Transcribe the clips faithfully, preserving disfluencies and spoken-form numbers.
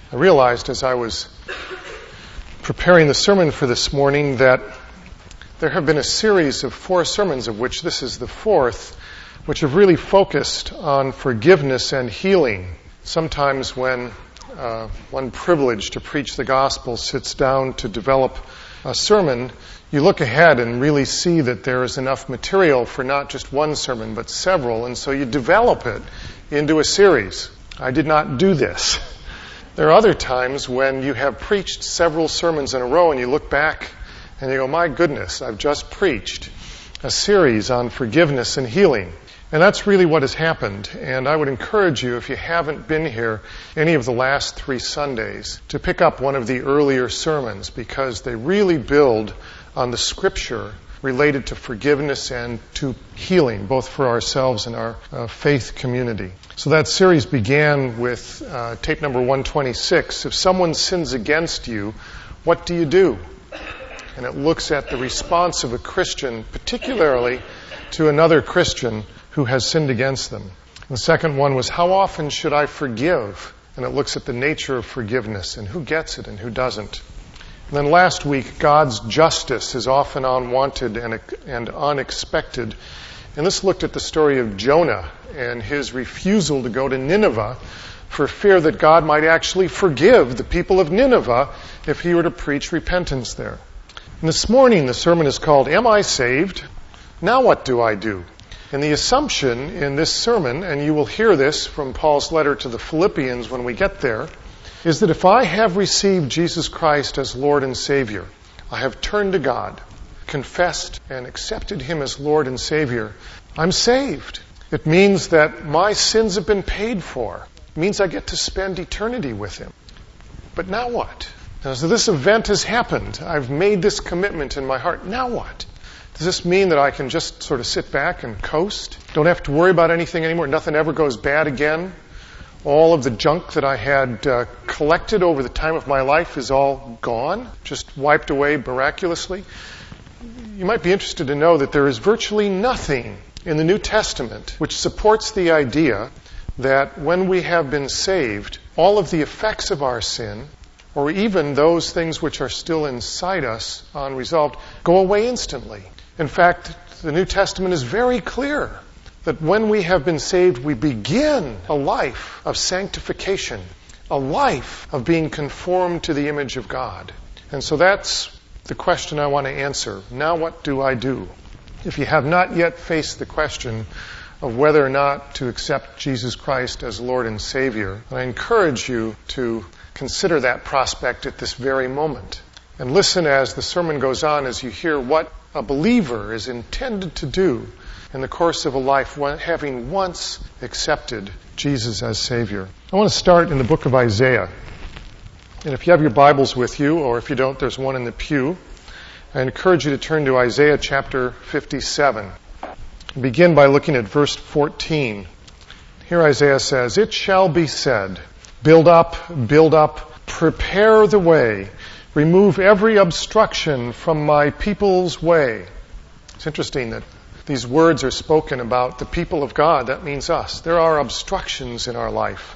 I realized as I was preparing the sermon for this morning that there have been a series of four sermons, of which this is the fourth, which have really focused on forgiveness and healing. Sometimes when uh, one privileged to preach the gospel sits down to develop a sermon, you look ahead and really see that there is enough material for not just one sermon, but several, and so you develop it into a series. I did not do this. There are other times when you have preached several sermons in a row and you look back and you go, my goodness, I've just preached a series on forgiveness and healing. And that's really what has happened. And I would encourage you, if you haven't been here any of the last three Sundays, to pick up one of the earlier sermons, because they really build on the Scripture related to forgiveness and to healing, both for ourselves and our uh, faith community. So that series began with uh, tape number one twenty-six. If someone sins against you, what do you do? And it looks at the response of a Christian, particularly to another Christian who has sinned against them. The second one was, how often should I forgive? And it looks at the nature of forgiveness and who gets it and who doesn't. And then last week, God's justice is often unwanted and, and unexpected. And this looked at the story of Jonah and his refusal to go to Nineveh for fear that God might actually forgive the people of Nineveh if he were to preach repentance there. And this morning, the sermon is called, Am I Saved? Now what do I do? And the assumption in this sermon, and you will hear this from Paul's letter to the Philippians when we get there, is that if I have received Jesus Christ as Lord and Savior, I have turned to God, confessed and accepted Him as Lord and Savior, I'm saved. It means that my sins have been paid for. It means I get to spend eternity with Him. But now what? Now, so this event has happened. I've made this commitment in my heart. Now what? Does this mean that I can just sort of sit back and coast? Don't have to worry about anything anymore? Nothing ever goes bad again? All of the junk that I had uh, collected over the time of my life is all gone, just wiped away miraculously. You might be interested to know that there is virtually nothing in the New Testament which supports the idea that when we have been saved, all of the effects of our sin, or even those things which are still inside us unresolved, go away instantly. In fact, the New Testament is very clear that when we have been saved, we begin a life of sanctification, a life of being conformed to the image of God. And so that's the question I want to answer. Now what do I do? If you have not yet faced the question of whether or not to accept Jesus Christ as Lord and Savior, I encourage you to consider that prospect at this very moment. And listen as the sermon goes on as you hear what a believer is intended to do in the course of a life having once accepted Jesus as Savior. I want to start in the book of Isaiah. And if you have your Bibles with you, or if you don't, there's one in the pew. I encourage you to turn to Isaiah chapter fifty-seven. Begin by looking at verse fourteen. Here Isaiah says, It shall be said, Build up, build up, prepare the way, remove every obstruction from my people's way. It's interesting that these words are spoken about the people of God. That means us. There are obstructions in our life.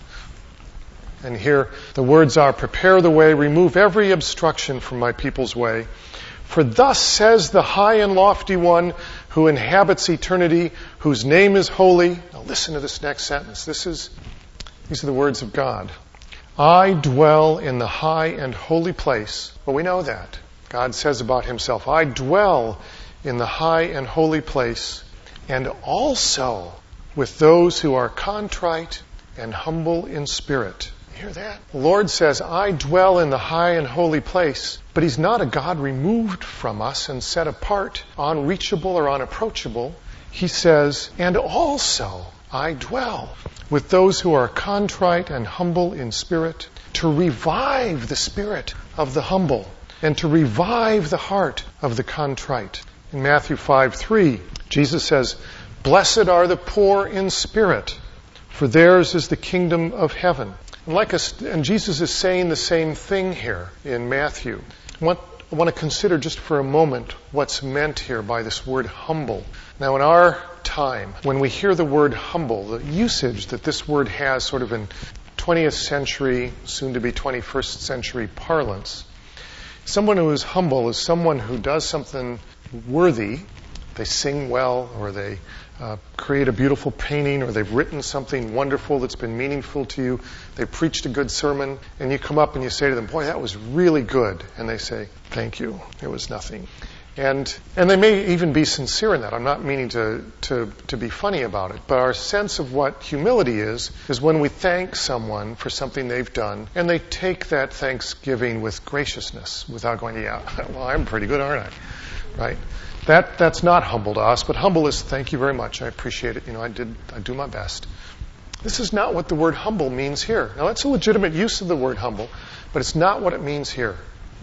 And here the words are, Prepare the way, remove every obstruction from my people's way. For thus says the high and lofty one who inhabits eternity, whose name is holy. Now listen to this next sentence. This is, these are the words of God. I dwell in the high and holy place. Well, we know that. God says about Himself, I dwell in the high and holy place, and also with those who are contrite and humble in spirit. You hear that? The Lord says, I dwell in the high and holy place, but He's not a God removed from us and set apart, unreachable or unapproachable. He says, and also I dwell with those who are contrite and humble in spirit, to revive the spirit of the humble and to revive the heart of the contrite. In Matthew five three, Jesus says, Blessed are the poor in spirit, for theirs is the kingdom of heaven. And, like us, and Jesus is saying the same thing here in Matthew. I want, I want to consider just for a moment what's meant here by this word humble. Now, in our time, when we hear the word humble, the usage that this word has sort of in twentieth century, soon to be twenty-first century parlance. Someone who is humble is someone who does something worthy. They sing well, or they uh, create a beautiful painting, or they've written something wonderful that's been meaningful to you. They preached a good sermon, and you come up and you say to them, boy, that was really good. And they say, thank you, it was nothing. And and they may even be sincere in that. I'm not meaning to, to, to be funny about it. But our sense of what humility is, is when we thank someone for something they've done, and they take that thanksgiving with graciousness without going, yeah, well, I'm pretty good, aren't I? Right? That that's not humble to us, but humble is thank you very much. I appreciate it. You know, I did I do my best. This is not what the word humble means here. Now, that's a legitimate use of the word humble, but it's not what it means here.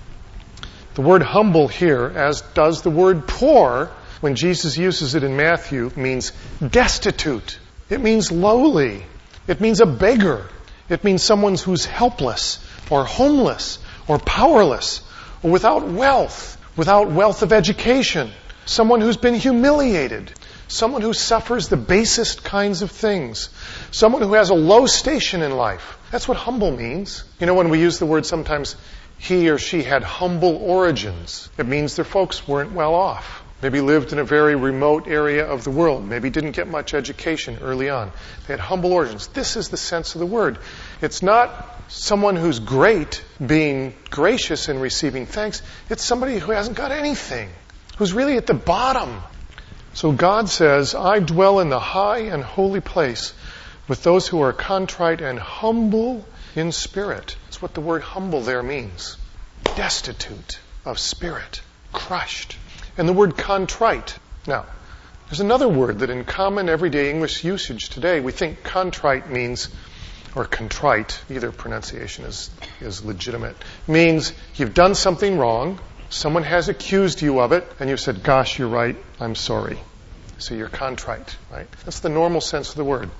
The word humble here, as does the word poor, when Jesus uses it in Matthew, means destitute. It means lowly. It means a beggar. It means someone who's helpless or homeless or powerless or without wealth, without wealth of education. Someone who's been humiliated. Someone who suffers the basest kinds of things. Someone who has a low station in life. That's what humble means. You know, when we use the word sometimes, he or she had humble origins. It means their folks weren't well off. Maybe lived in a very remote area of the world. Maybe didn't get much education early on. They had humble origins. This is the sense of the word. It's not someone who's great being gracious and receiving thanks. It's somebody who hasn't got anything, who's really at the bottom. So God says, I dwell in the high and holy place with those who are contrite and humble in spirit. That's what the word humble there means. Destitute of spirit, crushed. And the word contrite. Now, there's another word that in common everyday English usage today, we think contrite means, or contrite, either pronunciation is, is legitimate, means you've done something wrong, someone has accused you of it, and you've said, gosh, you're right, I'm sorry. So you're contrite, right? That's the normal sense of the word.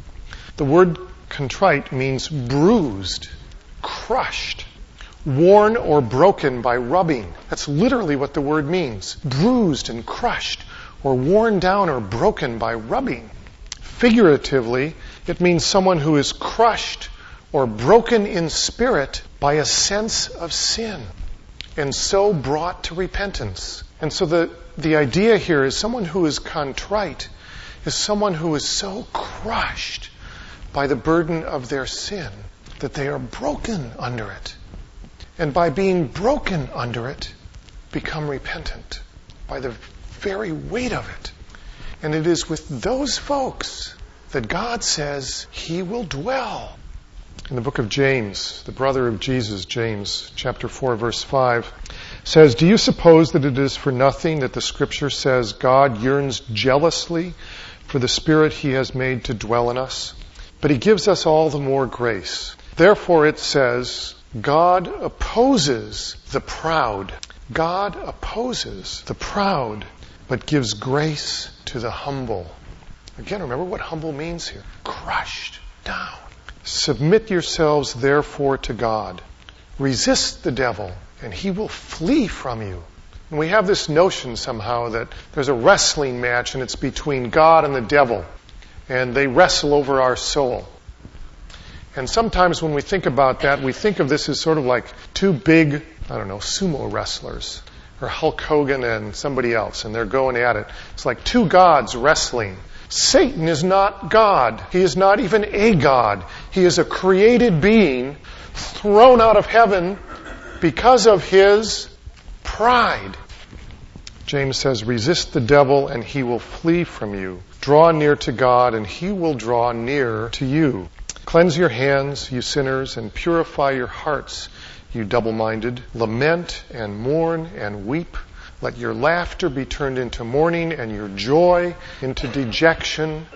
The word contrite means bruised, crushed, worn or broken by rubbing. That's literally what the word means. Bruised and crushed, or worn down or broken by rubbing. Figuratively, it means someone who is crushed or broken in spirit by a sense of sin, and so brought to repentance. And so the, the idea here is someone who is contrite is someone who is so crushed by the burden of their sin that they are broken under it. And by being broken under it, become repentant by the very weight of it. And it is with those folks that God says He will dwell. In the book of James, the brother of Jesus, James, chapter four, verse five, says, do you suppose that it is for nothing that the Scripture says God yearns jealously for the Spirit He has made to dwell in us? But He gives us all the more grace. Therefore it says, God opposes the proud. God opposes the proud, but gives grace to the humble. Again, remember what humble means here. Crushed down. Submit yourselves therefore to God. Resist the devil, and he will flee from you. And we have this notion somehow that there's a wrestling match, and it's between God and the devil. And they wrestle over our soul. And sometimes when we think about that, we think of this as sort of like two big, I don't know, sumo wrestlers, or Hulk Hogan and somebody else, and they're going at it. It's like two gods wrestling. Satan is not God. He is not even a God. He is a created being thrown out of heaven because of his pride. James says, resist the devil and he will flee from you. Draw near to God and he will draw near to you. Cleanse your hands, you sinners, and purify your hearts, you double-minded. Lament and mourn and weep. Let your laughter be turned into mourning and your joy into dejection.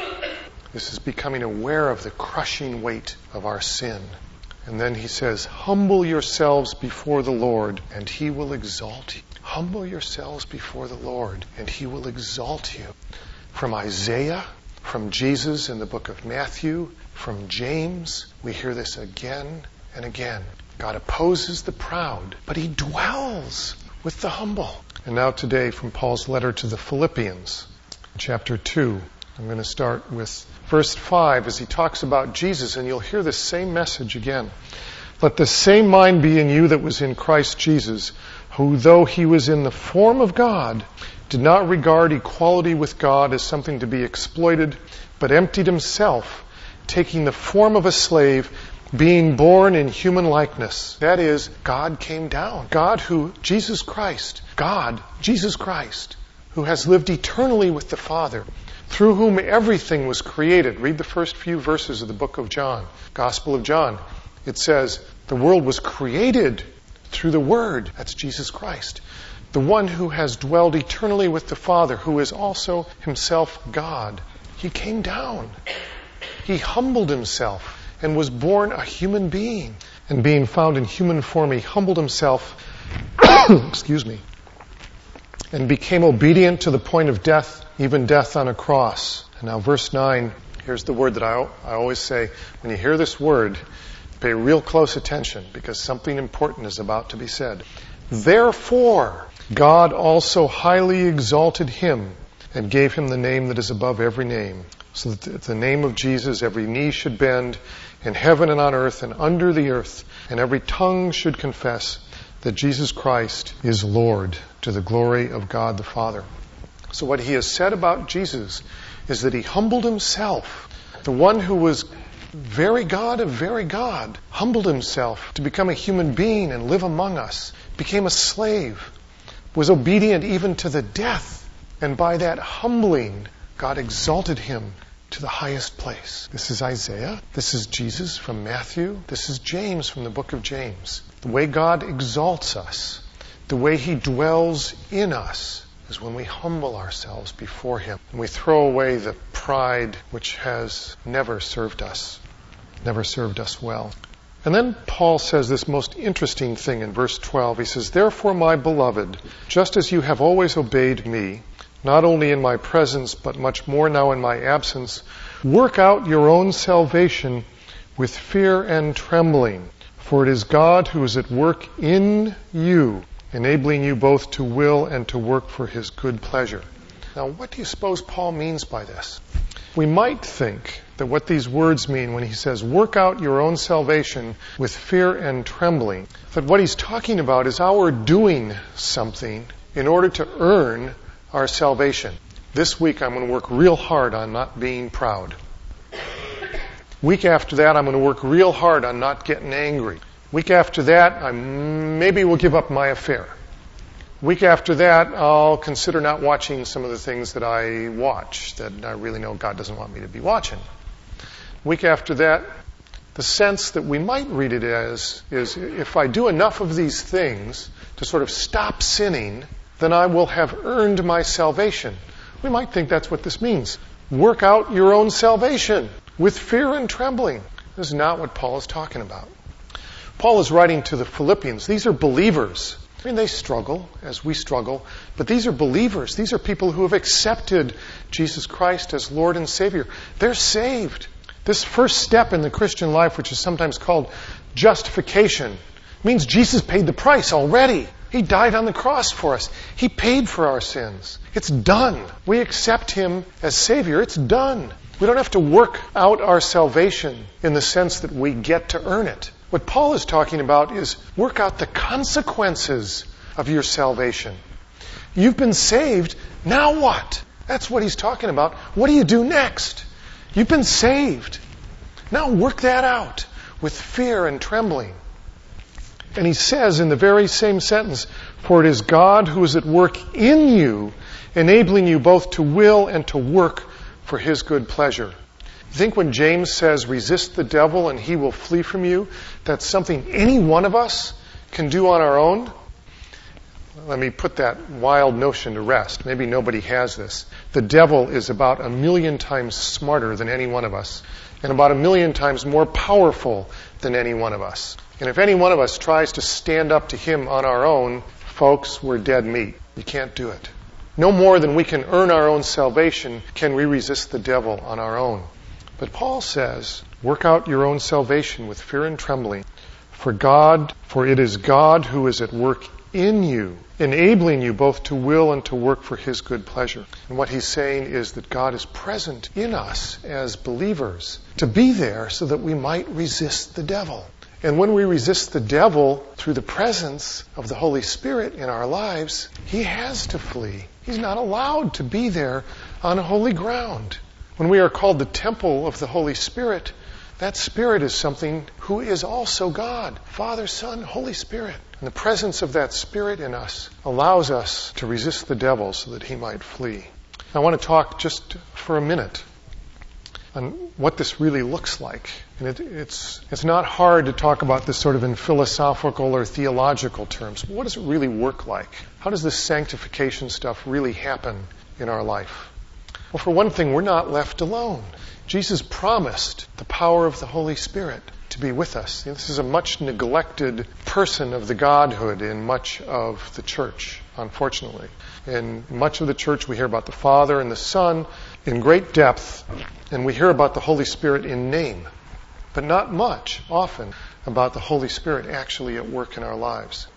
This is becoming aware of the crushing weight of our sin. And then he says, humble yourselves before the Lord and he will exalt you. Humble yourselves before the Lord and he will exalt you. From Isaiah, from Jesus in the book of Matthew, from James, we hear this again and again. God opposes the proud, but he dwells with the humble. And now today from Paul's letter to the Philippians, chapter two, I'm going to start with verse five as he talks about Jesus, and you'll hear the same message again. Let the same mind be in you that was in Christ Jesus, who, though he was in the form of God, did not regard equality with God as something to be exploited, but emptied himself, taking the form of a slave, being born in human likeness. That is, God came down. God who, Jesus Christ, God, Jesus Christ, who has lived eternally with the Father, through whom everything was created. Read the first few verses of the book of John, Gospel of John. It says, the world was created through the Word. That's Jesus Christ. The one who has dwelled eternally with the Father, who is also himself God. He came down. He humbled himself and was born a human being. And being found in human form, he humbled himself, excuse me, and became obedient to the point of death, even death on a cross. And now verse nine, here's the word that I, I always say, when you hear this word, pay real close attention, because something important is about to be said. Therefore, God also highly exalted him and gave him the name that is above every name, so that at the name of Jesus every knee should bend in heaven and on earth and under the earth, and every tongue should confess that Jesus Christ is Lord, to the glory of God the Father. So what he has said about Jesus is that he humbled himself. The one who was very God of very God humbled himself to become a human being and live among us, became a slave, was obedient even to the death, and by that humbling, God exalted him to the highest place. This is Isaiah. This is Jesus from Matthew. This is James from the book of James. The way God exalts us, the way he dwells in us, is when we humble ourselves before him and we throw away the pride which has never served us, never served us well. And then Paul says this most interesting thing in verse twelve. He says, therefore, my beloved, just as you have always obeyed me, not only in my presence, but much more now in my absence, work out your own salvation with fear and trembling. For it is God who is at work in you, enabling you both to will and to work for his good pleasure. Now, what do you suppose Paul means by this? We might think that what these words mean when he says, work out your own salvation with fear and trembling, that what he's talking about is our doing something in order to earn our salvation. This week I'm going to work real hard on not being proud. Week after that I'm going to work real hard on not getting angry. Week after that I maybe will give up my affair. Week after that I'll consider not watching some of the things that I watch that I really know God doesn't want me to be watching. Week after that, the sense that we might read it as is, if I do enough of these things to sort of stop sinning, then I will have earned my salvation. We might think that's what this means. Work out your own salvation with fear and trembling. This is not what Paul is talking about. Paul is writing to the Philippians. These are believers. I mean, they struggle as we struggle, but these are believers. These are people who have accepted Jesus Christ as Lord and Savior. They're saved. This first step in the Christian life, which is sometimes called justification, means Jesus paid the price already. He died on the cross for us. He paid for our sins. It's done. We accept him as Savior. It's done. We don't have to work out our salvation in the sense that we get to earn it. What Paul is talking about is work out the consequences of your salvation. You've been saved. Now what? That's what he's talking about. What do you do next? You've been saved. Now work that out with fear and trembling. And he says in the very same sentence, for it is God who is at work in you, enabling you both to will and to work for his good pleasure. I think when James says, resist the devil and he will flee from you, that's something any one of us can do on our own. Let me put that wild notion to rest. Maybe nobody has this. The devil is about a million times smarter than any one of us, and about a million times more powerful than any one of us. And if any one of us tries to stand up to him on our own, folks, we're dead meat. You can't do it. No more than we can earn our own salvation can we resist the devil on our own. But Paul says, work out your own salvation with fear and trembling, for God, for it is God who is at work in you, enabling you both to will and to work for His good pleasure. And what he's saying is that God is present in us as believers to be there so that we might resist the devil. And when we resist the devil through the presence of the Holy Spirit in our lives, he has to flee. He's not allowed to be there on holy ground. When we are called the temple of the Holy Spirit, that Spirit is something who is also God, Father, Son, Holy Spirit. And the presence of that Spirit in us allows us to resist the devil so that he might flee. I want to talk just for a minute on what this really looks like. And it, it's it's not hard to talk about this sort of in philosophical or theological terms. But what does it really work like? How does this sanctification stuff really happen in our life? Well, for one thing, we're not left alone. Jesus promised the power of the Holy Spirit to be with us. This is a much neglected person of the Godhood in much of the church, unfortunately. In much of the church, we hear about the Father and the Son in great depth, and we hear about the Holy Spirit in name, but not much, often, about the Holy Spirit actually at work in our lives.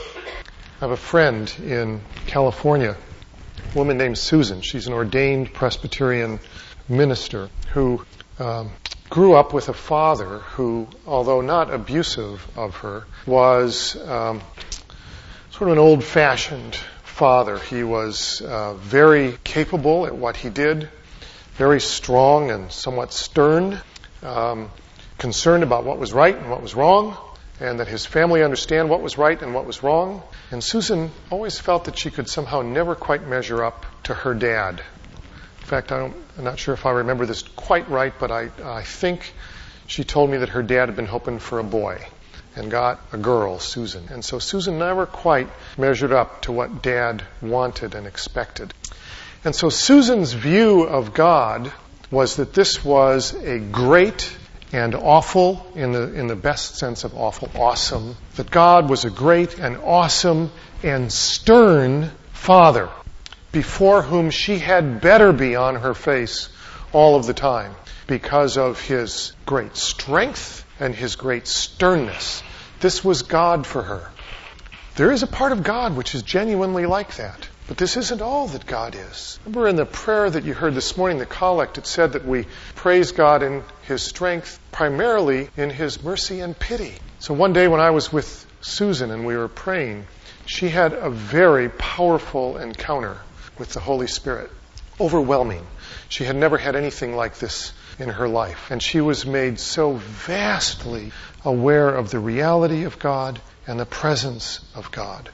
I have a friend in California, a woman named Susan. She's an ordained Presbyterian minister who um, grew up with a father who, although not abusive of her, was um, sort of an old-fashioned father. He was uh, very capable at what he did, very strong and somewhat stern, um, concerned about what was right and what was wrong, and that his family understand what was right and what was wrong. And Susan always felt that she could somehow never quite measure up to her dad. In fact, I don't, I'm not sure if I remember this quite right, but I, I think she told me that her dad had been hoping for a boy and got a girl, Susan. And so Susan never quite measured up to what Dad wanted and expected. And so Susan's view of God was that this was a great and awful, in the in the best sense of awful, awesome, that God was a great and awesome and stern Father before whom she had better be on her face all of the time because of His great strength and His great sternness. This was God for her. There is a part of God which is genuinely like that. But this isn't all that God is. Remember in the prayer that you heard this morning, the collect, it said that we praise God in His strength, primarily in His mercy and pity. So one day when I was with Susan and we were praying, she had a very powerful encounter with the Holy Spirit. Overwhelming. She had never had anything like this in her life. And she was made so vastly aware of the reality of God and the presence of God.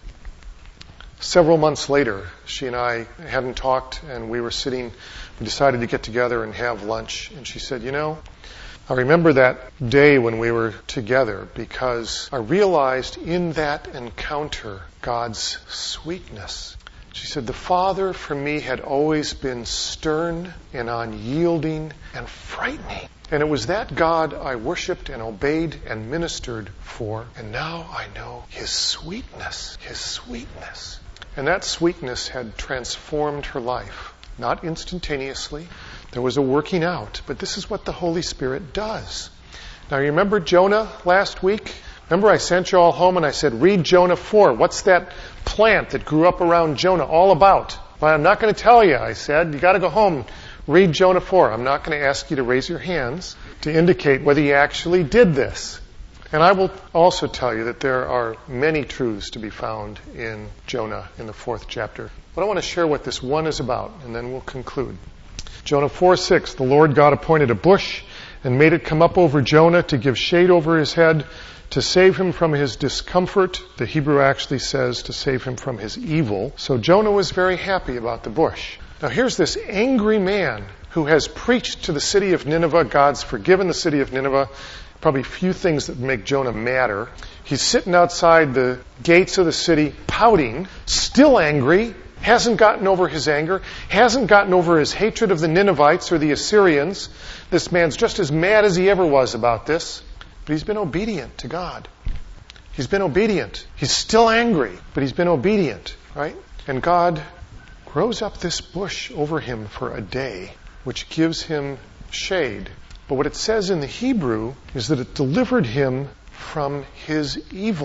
Several months later, she and I hadn't talked, and we were sitting, we decided to get together and have lunch. And she said, you know, I remember that day when we were together because I realized in that encounter God's sweetness. She said, the Father for me had always been stern and unyielding and frightening. And it was that God I worshipped and obeyed and ministered for. And now I know His sweetness, His sweetness. And that sweetness had transformed her life. Not instantaneously. There was a working out. But this is what the Holy Spirit does. Now, you remember Jonah last week? Remember I sent you all home and I said, read Jonah four. What's that plant that grew up around Jonah all about? Well, I'm not going to tell you, I said. You got to go home. Read Jonah four. I'm not going to ask you to raise your hands to indicate whether you actually did this. And I will also tell you that there are many truths to be found in Jonah in the fourth chapter. But I want to share what this one is about, and then we'll conclude. Jonah four six, the Lord God appointed a bush and made it come up over Jonah to give shade over his head, to save him from his discomfort. The Hebrew actually says to save him from his evil. So Jonah was very happy about the bush. Now here's this angry man who has preached to the city of Nineveh. God's forgiven the city of Nineveh. Probably few things that make Jonah madder. He's sitting outside the gates of the city, pouting, still angry, hasn't gotten over his anger, hasn't gotten over his hatred of the Ninevites or the Assyrians. This man's just as mad as he ever was about this, but he's been obedient to God. He's been obedient. He's still angry, but he's been obedient, right? And God grows up this bush over him for a day, which gives him shade. But what it says in the Hebrew is that it delivered him from his evil.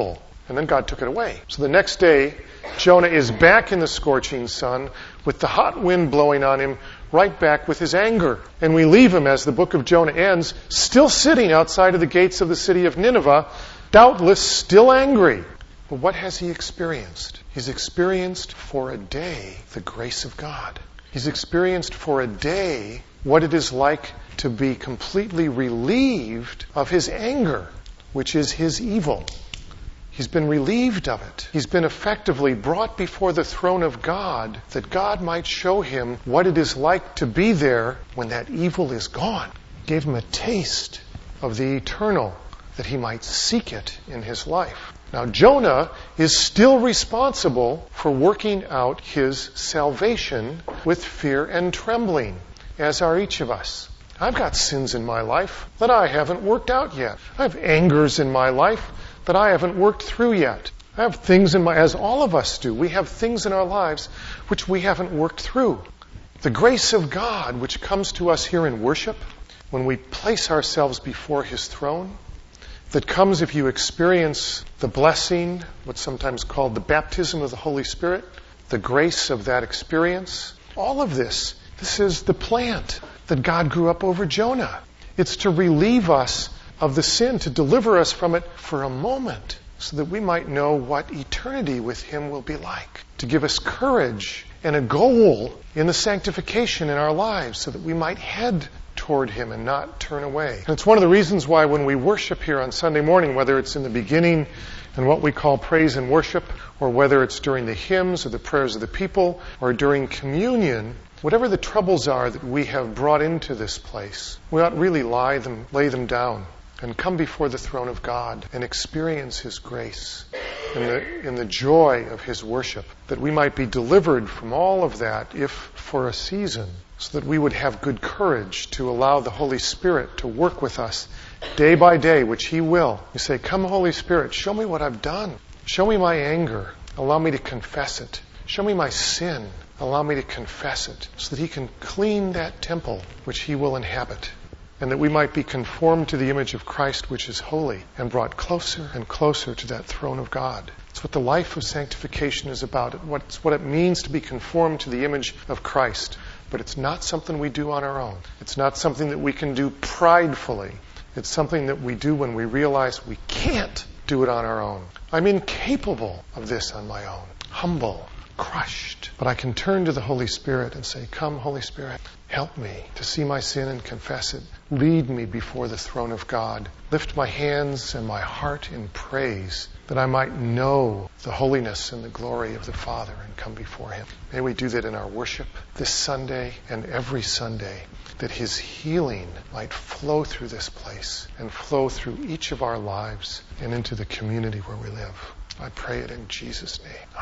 And then God took it away. So the next day, Jonah is back in the scorching sun with the hot wind blowing on him, right back with his anger. And we leave him, as the book of Jonah ends, still sitting outside of the gates of the city of Nineveh, doubtless still angry. But what has he experienced? He's experienced for a day the grace of God. He's experienced for a day what it is like to be completely relieved of his anger, which is his evil. He's been relieved of it. He's been effectively brought before the throne of God that God might show him what it is like to be there when that evil is gone. Gave him a taste of the eternal that he might seek it in his life. Now, Jonah is still responsible for working out his salvation with fear and trembling, as are each of us. I've got sins in my life that I haven't worked out yet. I have angers in my life that I haven't worked through yet. I have things in my, as all of us do, we have things in our lives which we haven't worked through. The grace of God, which comes to us here in worship, when we place ourselves before His throne, that comes if you experience the blessing, what's sometimes called the baptism of the Holy Spirit, the grace of that experience. All of this, this is the plant that God grew up over Jonah. It's to relieve us of the sin, to deliver us from it for a moment, so that we might know what eternity with Him will be like. To give us courage and a goal in the sanctification in our lives, so that we might head toward Him and not turn away. And it's one of the reasons why when we worship here on Sunday morning, whether it's in the beginning and what we call praise and worship, or whether it's during the hymns or the prayers of the people, or during communion, whatever the troubles are that we have brought into this place, we ought really lie them, lay them down and come before the throne of God and experience His grace in the, in the joy of His worship, that we might be delivered from all of that, if for a season, so that we would have good courage to allow the Holy Spirit to work with us day by day, which He will. You say, "Come, Holy Spirit, show me what I've done. Show me my anger. Allow me to confess it. Show me my sin. Allow me to confess it," so that He can clean that temple which He will inhabit, and that we might be conformed to the image of Christ, which is holy, and brought closer and closer to that throne of God. It's what the life of sanctification is about. It's what it means to be conformed to the image of Christ. But it's not something we do on our own. It's not something that we can do pridefully. It's something that we do when we realize we can't do it on our own. I'm incapable of this on my own. Humble, crushed. But I can turn to the Holy Spirit and say, "Come, Holy Spirit, help me to see my sin and confess it. Lead me before the throne of God. Lift my hands and my heart in praise, that I might know the holiness and the glory of the Father and come before Him." May we do that in our worship this Sunday and every Sunday, that His healing might flow through this place and flow through each of our lives and into the community where we live. I pray it in Jesus' name.